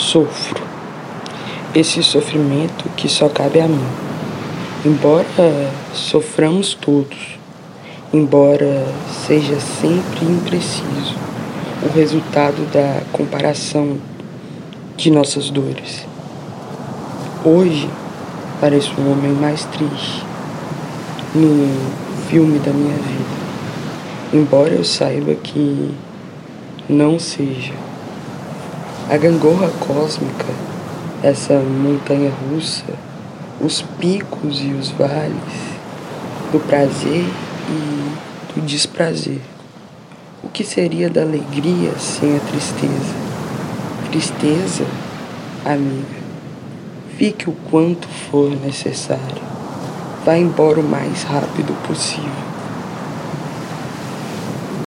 sofro esse sofrimento que só cabe a mim. Embora soframos todos, embora seja sempre impreciso o resultado da comparação de nossas dores. Hoje pareço um homem mais triste no filme da minha vida, embora eu saiba que não seja. A gangorra cósmica, essa montanha russa, os picos e os vales do prazer e do desprazer. O que seria da alegria sem a tristeza? Tristeza, amiga, fique o quanto for necessário. Vá embora o mais rápido possível.